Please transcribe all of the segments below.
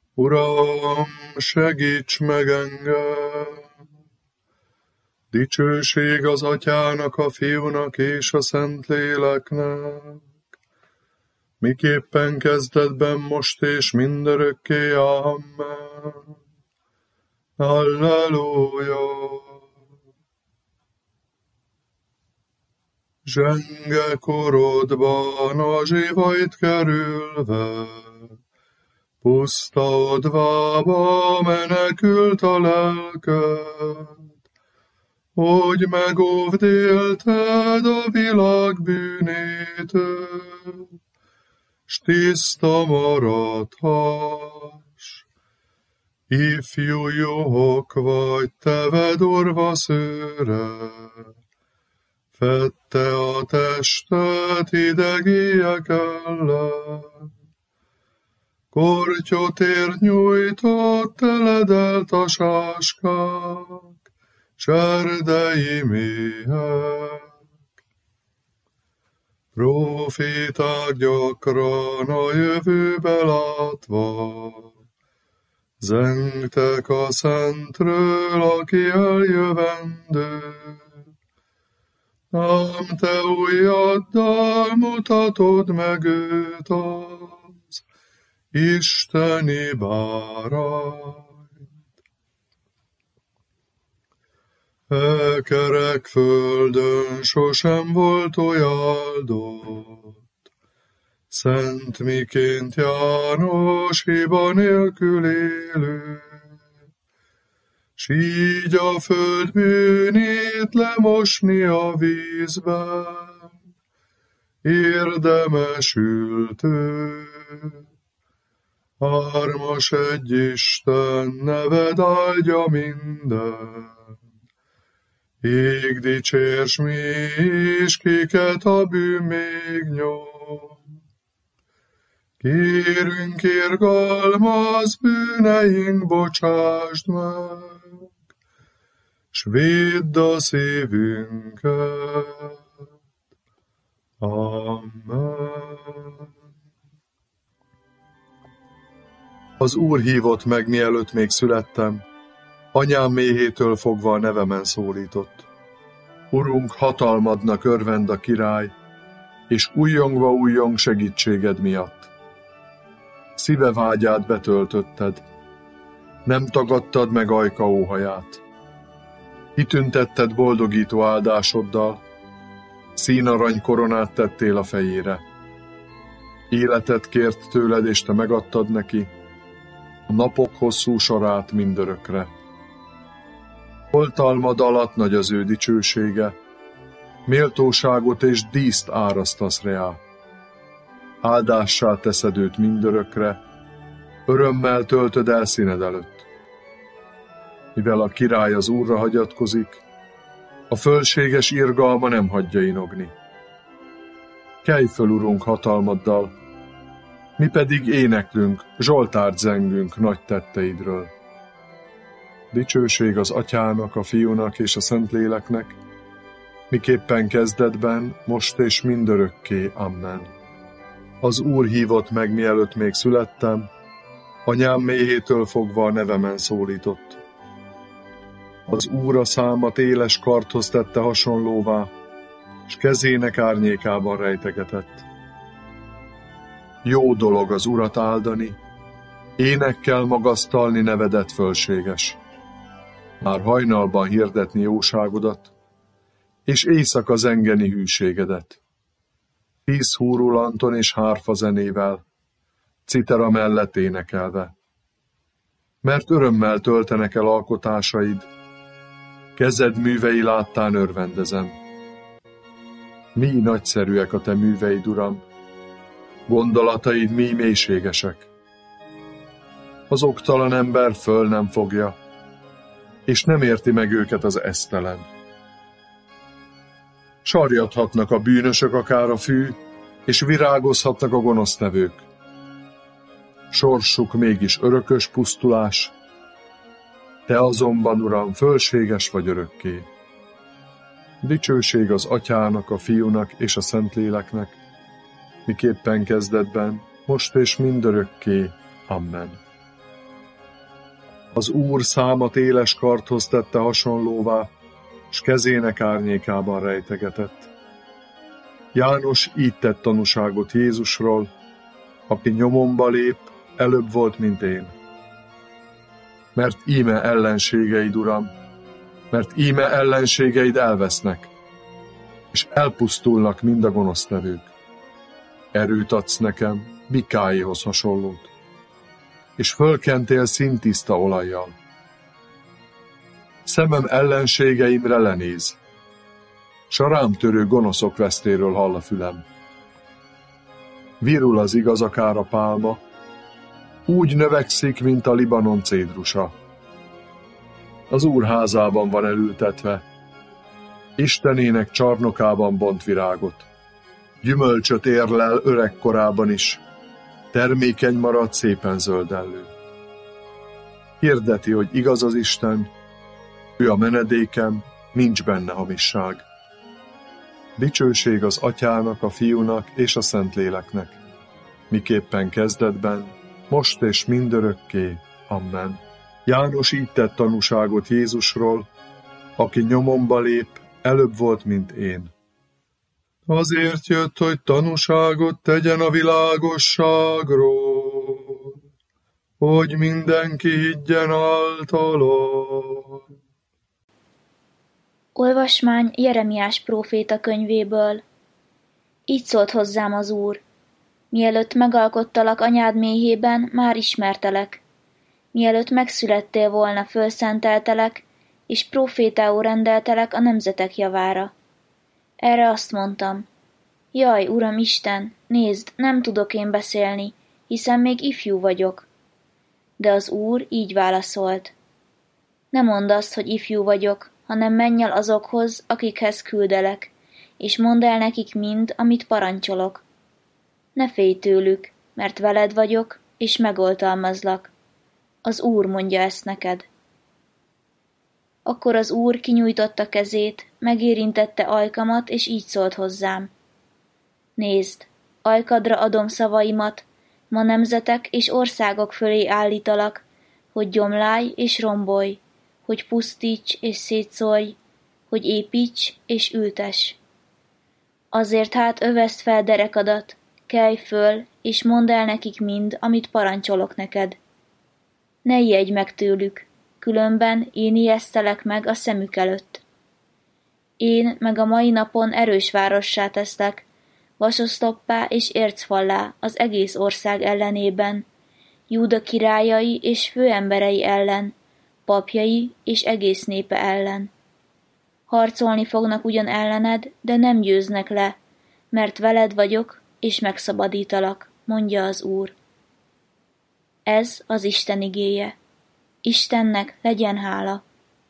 Uram, segíts meg engem! Dicsőség az Atyának, a Fiúnak és a Szentléleknek, miképpen kezdetben, most és mindörökké. Amen. Halleluja! Zsenge korodban a zsivait kerülve, puszta odvába menekült a lelked, hogy megóvd élted a világ bűnétől, s tiszta maradhass. Ifjú juhok vagy, teved orva szőre, fedte a testet hidegiek ellen. Kortyotért nyújtott, teledelt a sáskák, cserdei méhek. Proféták gyakran a jövőbe látva, zengtek a Szentről, aki eljövendő. Ám te ujjaddal mutatod meg őt az isteni bárányt. E kerek földön sosem volt oly áldott, Szent miként János, hiba nélkül élő, s így a föld bűnét lemosni a vízben, érdemesült ő. Hármas egy Isten, neved áldja minden, ég dicsérs mi is, kiket a bűn még nyom. Kérünk, irgalmaz, bűneink bocsásd meg, s védd a szívünket. Amen. Az Úr hívott meg, mielőtt még születtem, anyám méhétől fogva a nevemen szólított. Urunk, hatalmadnak örvend a király, és újjongva újjong segítséged miatt. Szíve vágyát betöltötted, nem tagadtad meg ajka óhaját. Kitüntetted boldogító áldásoddal, színarany koronát tettél a fejére. Életet kért tőled, és te megadtad neki, a napok hosszú sorát mindörökre. Oltalmad alatt nagy az ő dicsősége, méltóságot és díszt árasztasz reá. Áldássá teszed őt mindörökre, örömmel töltöd el színed előtt. Mivel a király az Úrra hagyatkozik, a fölséges irgalma nem hagyja inogni. Kelj föl, Urunk, hatalmaddal, mi pedig éneklünk, zsoltárt zengünk nagy tetteidről. Dicsőség az Atyának, a Fiúnak és a Szentléleknek, miképpen kezdetben, most és mindörökké. Amen. Az Úr hívott meg, mielőtt még születtem, anyám méhétől fogva a nevemen szólított. Az Úr a számat éles kardhoz tette hasonlóvá, s kezének árnyékában rejtegetett. Jó dolog az Urat áldani, énekkel magasztalni nevedet fölséges. Már hajnalban hirdetni jóságodat, és éjszaka zengeni hűségedet. 10 húrulanton és hárfa zenével, citera mellett énekelve. Mert örömmel töltenek el alkotásaid, kezed művei láttán örvendezem. Mi nagyszerűek a te műveid, Uram, gondolataid mi mélységesek. Az oktalan ember föl nem fogja, és nem érti meg őket az esztelen. Sarjadhatnak a bűnösök akár a fű, és virágozhatnak a gonosztevők. Sorsuk mégis örökös pusztulás, te azonban, Uram, fölséges vagy örökké. Dicsőség az Atyának, a Fiúnak és a Szentléleknek, miképpen kezdetben, most és mindörökké. Amen. Az Úr számat éles kardhoz tette hasonlóvá, s kezének árnyékában rejtegetett. János így tett tanúságot Jézusról, aki nyomomba lép, előbb volt, mint én. Mert íme ellenségeid, Uram, mert íme ellenségeid elvesznek, és elpusztulnak mind a gonosztevők. Erőt adsz nekem, bikáihoz hasonlót, és fölkentél színtiszta olajjal. Szemem ellenségeimre lenéz, s a rám törő gonoszok vesztéről hall a fülem. Virul az igaz akár a pálma, úgy növekszik, mint a Libanon cédrusa. Az Úr házában van elültetve, Istenének csarnokában bont virágot. Gyümölcsöt érlel öregkorában is, termékeny marad, szépen zöldellő. Hirdeti, hogy igaz az Isten, ő a menedékem, nincs benne hamisság. Dicsőség az Atyának, a Fiúnak és a Szentléleknek, miképpen kezdetben, most és mindörökké. Amen. János így tett tanúságot Jézusról, aki nyomomba lép, előbb volt, mint én. Azért jött, hogy tanúságot tegyen a világosságról, hogy mindenki higgyen általa. Olvasmány Jeremiás próféta könyvéből. Így szólt hozzám az Úr: mielőtt megalkottalak anyád méhében, már ismertelek. Mielőtt megszülettél volna, fölszenteltelek, és prófétául rendeltelek a nemzetek javára. Erre azt mondtam: jaj, Uram Isten, nézd, nem tudok én beszélni, hiszen még ifjú vagyok. De az Úr így válaszolt: ne mondd azt, hogy ifjú vagyok, hanem menj el azokhoz, akikhez küldelek, és mondd el nekik mind, amit parancsolok. Ne félj tőlük, mert veled vagyok, és megoltalmazlak. Az Úr mondja ezt neked. Akkor az Úr kinyújtotta kezét, megérintette ajkamat, és így szólt hozzám: nézd, ajkadra adom szavaimat, ma nemzetek és országok fölé állítalak, hogy gyomlálj és rombolj, hogy pusztíts és szétszórj, hogy építs és ültess. Azért hát öveszd fel derekadat, kelj föl, és mondd el nekik mind, amit parancsolok neked. Ne ijedj meg tőlük, különben én ijesztelek meg a szemük előtt. Én meg a mai napon erős várossá teszlek, vasoszloppá és ércfallá az egész ország ellenében, Júda királyai és főemberei ellen, papjai és egész népe ellen. Harcolni fognak ugyan ellened, de nem győznek le, mert veled vagyok, és megszabadítalak, mondja az Úr. Ez az Isten igéje. Istennek legyen hála.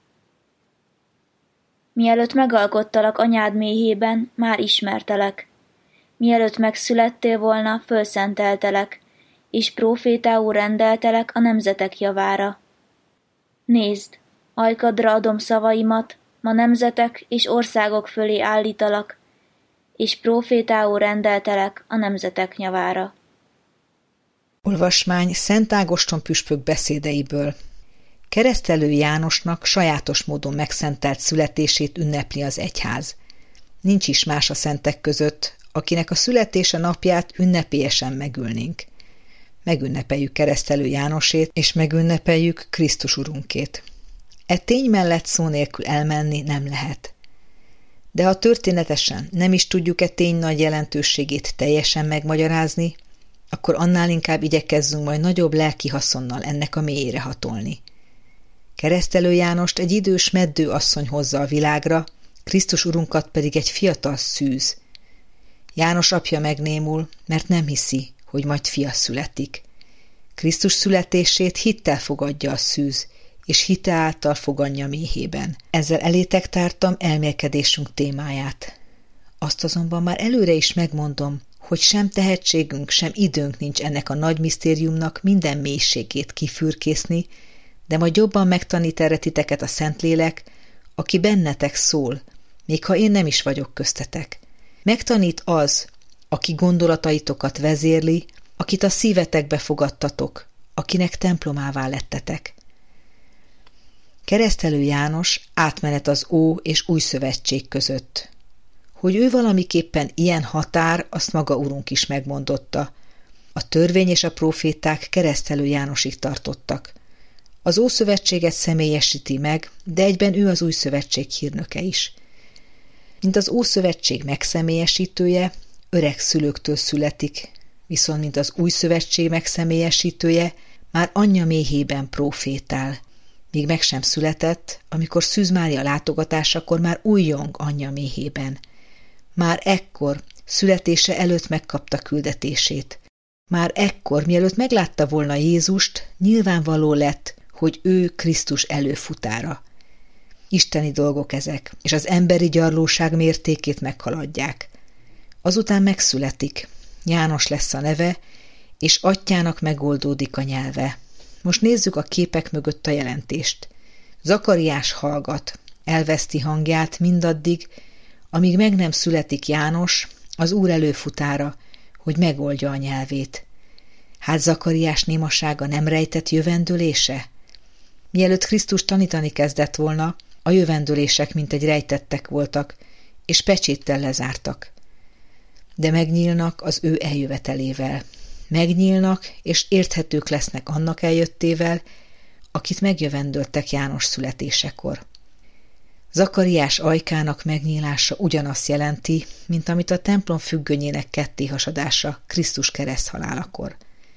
Mielőtt megalkottalak anyád méhében, már ismertelek. Mielőtt megszülettél volna, fölszenteltelek, és prófétául rendeltelek a nemzetek javára. Nézd, ajkadra adom szavaimat, ma nemzetek és országok fölé állítalak, és prófétául rendeltelek a nemzetek javára. Olvasmány Szent Ágoston püspök beszédeiből. Keresztelő Jánosnak sajátos módon megszentelt születését ünnepli az egyház. Nincs is más a szentek között, akinek a születése napját ünnepélyesen megülnénk. Megünnepeljük Keresztelő Jánosét, és megünnepeljük Krisztus Urunkét. E tény mellett szó nélkül elmenni nem lehet. De ha történetesen nem is tudjuk e tény nagy jelentőségét teljesen megmagyarázni, akkor annál inkább igyekezzünk majd nagyobb lelki haszonnal ennek a mélyére hatolni. Keresztelő Jánost egy idős meddő asszony hozza a világra, Krisztus Urunkat pedig egy fiatal szűz. János apja megnémul, mert nem hiszi, hogy majd fia születik. Krisztus születését hittel fogadja a szűz, és hite által fogadja méhében. Ezzel elétek tártam elmélkedésünk témáját. Azt azonban már előre is megmondom, hogy sem tehetségünk, sem időnk nincs ennek a nagy misztériumnak minden mélységét kifürkészni, de majd jobban megtanít erre titeket a Szentlélek, aki bennetek szól, még ha én nem is vagyok köztetek. Megtanít az, aki gondolataitokat vezérli, akit a szívetekbe fogadtatok, akinek templomává lettetek. Keresztelő János átmenet az Ó és Új Szövetség között. Hogy ő valamiképpen ilyen határ, azt maga Urunk is megmondotta. A törvény és a próféták Keresztelő Jánosig tartottak. Az Ószövetséget személyesíti meg, de egyben ő az Új Szövetség hírnöke is. Mint az Ószövetség megszemélyesítője, öreg szülőktől születik, viszont mint az Új Szövetség megszemélyesítője, már anyja méhében prófétál. Míg meg sem született, amikor Szűz Mária látogatásakor már újjong anyja méhében. Már ekkor, születése előtt megkapta küldetését. Már ekkor, mielőtt meglátta volna Jézust, nyilvánvaló lett, hogy ő Krisztus előfutára. Isteni dolgok ezek, és az emberi gyarlóság mértékét meghaladják. Azután megszületik, János lesz a neve, és atyának megoldódik a nyelve. Most nézzük a képek mögött a jelentést. Zakariás hallgat, elveszti hangját mindaddig, amíg meg nem születik János, az Úr előfutára, hogy megoldja a nyelvét. Hát Zakariás némasága nem rejtett jövendőlése? Mielőtt Krisztus tanítani kezdett volna, a jövendőlések mintegy rejtettek voltak, és pecséttel lezártak. De megnyílnak az ő eljövetelével. Megnyílnak, és érthetők lesznek annak eljöttével, akit megjövendöltek János születésekor. Zakariás ajkának megnyílása ugyanazt jelenti, mint amit a templom függönyének kettéhasadása Krisztus kereszthalálakor.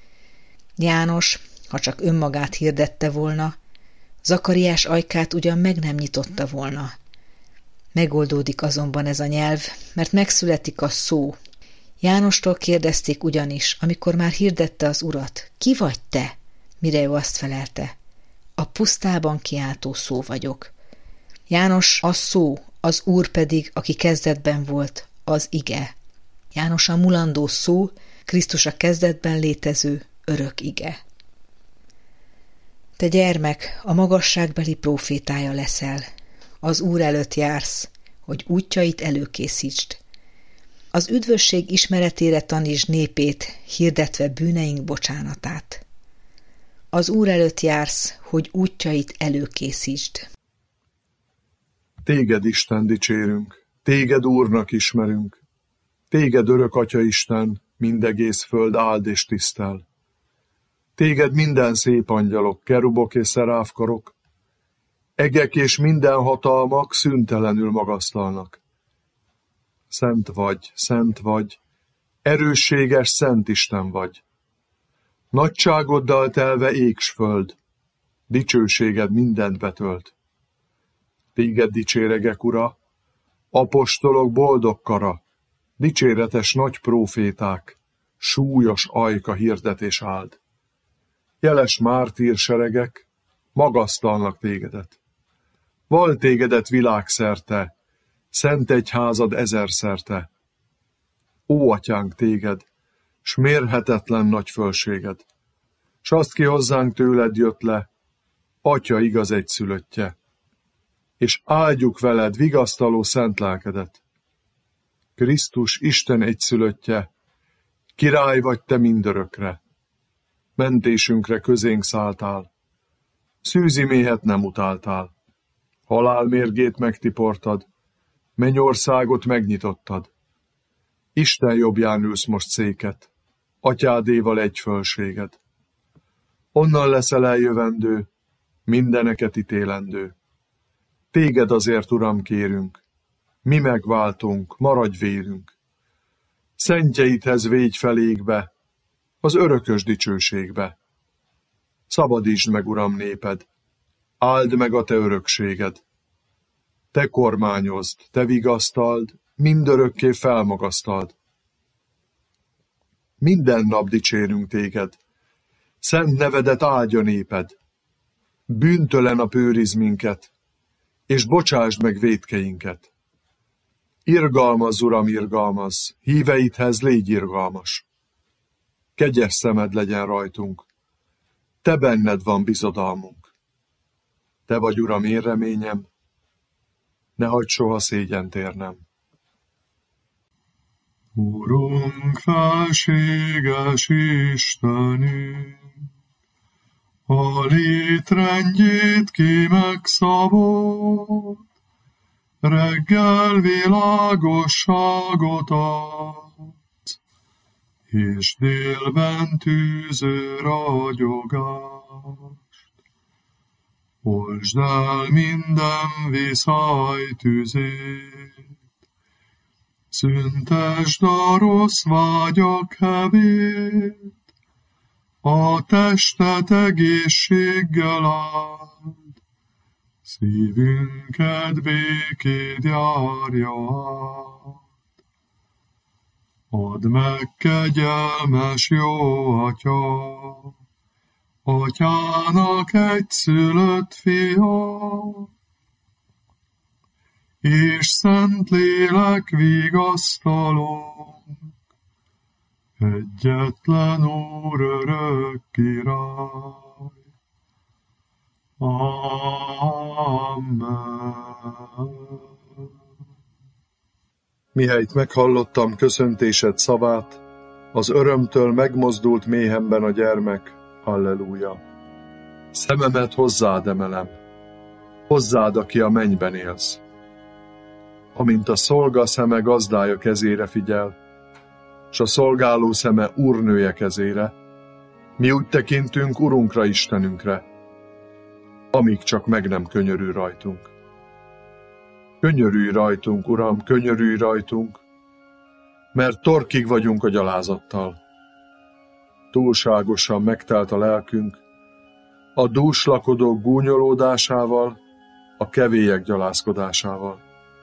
János, ha csak önmagát hirdette volna, Zakariás ajkát ugyan meg nem nyitotta volna. Megoldódik azonban ez a nyelv, mert megszületik a szó. Jánostól kérdezték ugyanis, amikor már hirdette az Urat, ki vagy te? Mire ő azt felelte, a pusztában kiáltó szó vagyok. János a szó, az Úr pedig, aki kezdetben volt, az ige. János a mulandó szó, Krisztus a kezdetben létező örök ige. Te gyermek, a magasságbeli prófétája leszel. Az Úr előtt jársz, hogy útjait előkészítsd. Az üdvösség ismeretére tanítsd népét, hirdetve bűneink bocsánatát. Az Úr előtt jársz, hogy útjait előkészítsd. Téged, Isten, dicsérünk, téged Úrnak ismerünk, téged örök Atya Isten, mindegész föld áld és tisztel. Téged minden szép angyalok, kerubok és szeráfkarok, egek és minden hatalmak szüntelenül magasztalnak. Szent vagy, erősséges Szent Isten vagy. Nagyságoddal telve ég s föld, dicsőséged mindent betölt. Téged dicséregek, Ura, apostolok boldog kara, dicséretes nagy próféták, súlyos ajka hirdetés áld. Jeles mártír seregek magasztalnak tégedet. Val tégedet világszerte, szent egyházad ezerszerte. Ó, atyánk, téged, s mérhetetlen nagy fölséged, s azt ki hozzánk tőled jött le, Atya igaz egyszülöttje, és áldjuk veled vigasztaló szent lelkedet. Krisztus Isten egyszülöttje, király vagy te mindörökre, mentésünkre közénk szálltál, szűzi méhet nem utáltál, halál mérgét megtiportad, mennyországot megnyitottad. Isten jobbján ülsz most széket, atyádéval egy fölséged. Onnan leszel eljövendő, mindeneket ítélendő. Téged azért, Uram, kérünk, mi megváltunk, maradj vérünk. Szentjeidhez végy felékbe, az örökös dicsőségbe. Szabadítsd meg, Uram, néped, áld meg a te örökséged. Te kormányozd, te vigasztald, mindörökké felmagasztald. Minden nap dicsérünk téged, szent nevedet áldja néped. Bűntelen a őrizd minket, és bocsásd meg vétkeinket. Irgalmazz, Uram, irgalmazz, híveidhez légy irgalmas. Kegyes szemed legyen rajtunk, te benned van bizodalmunk. Te vagy, Uram, én reményem, ne hagyd soha szégyent érnem. Urunk, felséges Istenünk, A létrendjét ki megszabott, reggel világosságot adsz, és délben tűző ragyogást. Oltsd el minden viszály tüzét, szüntesd a rossz vágyak hevét, a testet egészséggel áld, szívünket békéd járja át. Add meg, kegyelmes jó Atya, Atyának egyszülött fia, és Szentlélek vigasztalónk, egyetlen Úr örök király. Amen. Mihelyt meghallottam köszöntésed szavát, az örömtől megmozdult méhemben a gyermek. Halleluja! Szememet hozzád emelem, hozzád, aki a mennyben élsz. Amint a szolga szeme gazdája kezére figyel, s a szolgáló szeme úrnője kezére, mi úgy tekintünk Urunkra, Istenünkre, amíg csak meg nem könyörül rajtunk. Könyörülj rajtunk, Uram, könyörülj rajtunk, mert torkig vagyunk a gyalázattal. Túlságosan megtelt a lelkünk, a dúslakodók gúnyolódásával, a kevélyek gyalázkodásával.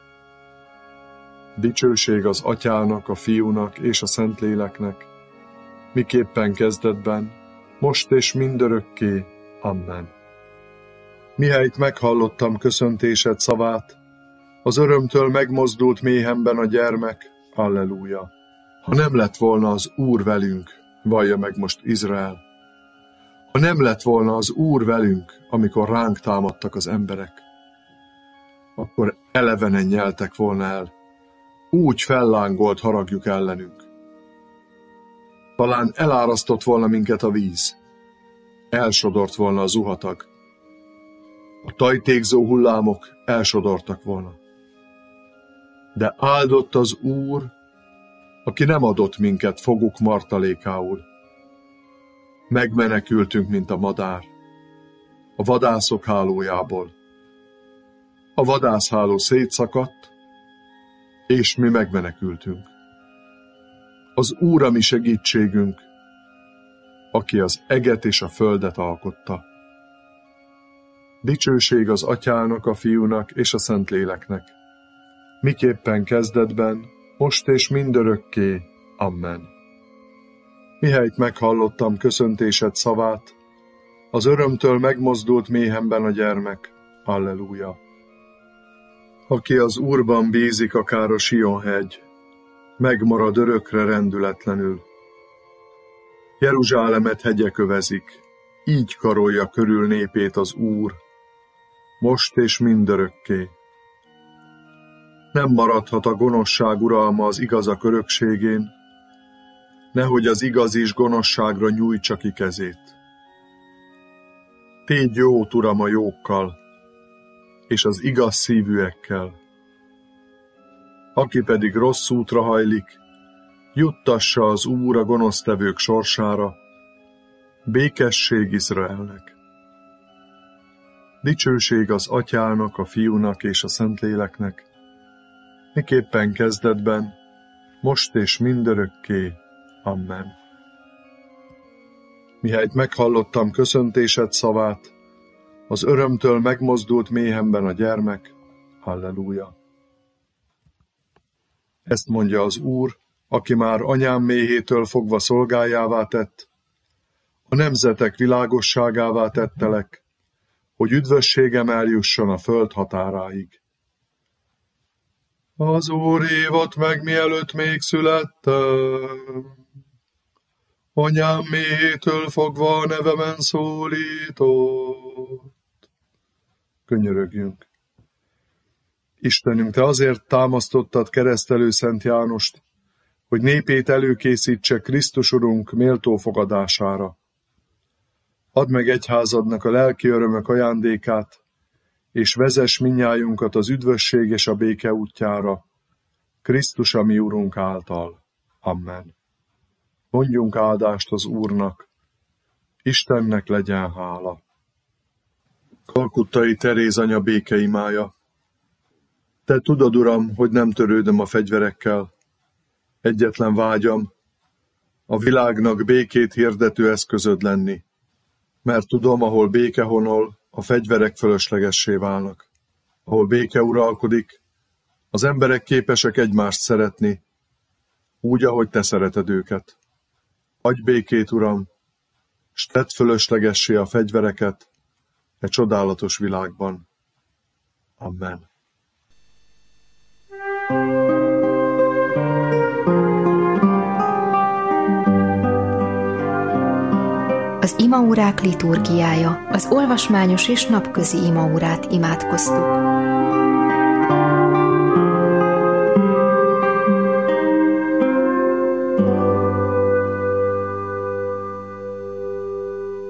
Dicsőség az Atyának, a Fiúnak és a Szentléleknek, miképpen kezdetben, most és mindörökké. Amen. Mihelyt meghallottam köszöntésed szavát, az örömtől megmozdult méhemben a gyermek. Halleluja! Ha nem lett volna az Úr velünk, vallja meg most Izrael, ha nem lett volna az Úr velünk, amikor ránk támadtak az emberek, akkor elevenen nyeltek volna el, úgy fellángolt haragjuk ellenünk. Talán elárasztott volna minket a víz, elsodort volna a zuhatag, a tajtékzó hullámok elsodortak volna. De áldott az Úr, aki nem adott minket foguk martalékául. Megmenekültünk, mint a madár, a vadászok hálójából. A vadászháló szétszakadt, és mi megmenekültünk. Az Úr a mi segítségünk, aki az eget és a földet alkotta. Dicsőség az Atyának, a Fiúnak és a Szentléleknek, miképpen kezdetben, most és mindörökké. Amen. Mihelyt meghallottam köszöntésed szavát, az örömtől megmozdult méhemben a gyermek. Halleluja! Aki az Úrban bízik, akár a Sion-hegy, megmarad örökre rendületlenül. Jeruzsálemet hegyek övezik, így karolja körül népét az Úr, most és mindörökké. Nem maradhat a gonoszság uralma az igazak örökségén, nehogy az igaz is gonoszságra nyújtsa ki kezét. Tégy jót, Uram, a jókkal, és az igaz szívűekkel. Aki pedig rossz útra hajlik, juttassa az Úr a gonosztevők sorsára, békesség Izraelnek. Dicsőség az Atyának, a Fiúnak és a Szentléleknek, miképpen kezdetben, most és mindörökké. Amen. Mihelyt meghallottam köszöntésed szavát, az örömtől megmozdult méhemben a gyermek. Halleluja! Ezt mondja az Úr, aki már anyám méhétől fogva szolgájává tett, a nemzetek világosságává tettelek, hogy üdvösségem eljusson a föld határáig. Az Úr hívott meg, mielőtt még születtem, anyám méhétől fogva a nevemen szólított. Könyörögjünk. Istenünk, Te azért támasztottad keresztelő Szent Jánost, hogy népét előkészítse Krisztus Urunk méltó fogadására. Add meg egyházadnak a lelki örömök ajándékát, és vezess mindnyájunkat az üdvösség és a béke útjára, Krisztus a mi Urunk által. Amen. Mondjunk áldást az Úrnak, Istennek legyen hála. Kalkuttai Teréz anya békeimája. Te tudod, Uram, hogy nem törődöm a fegyverekkel. Egyetlen vágyam, a világnak békét hirdető eszközöd lenni, mert tudom, ahol béke honol, a fegyverek fölöslegessé válnak. Ahol béke uralkodik, az emberek képesek egymást szeretni, úgy, ahogy te szereted őket. Adj békét, Uram, s tedd fölöslegessé a fegyvereket e csodálatos világban. Amen. Az imaórák liturgiája, az olvasmányos és napközi imaórát imádkoztuk.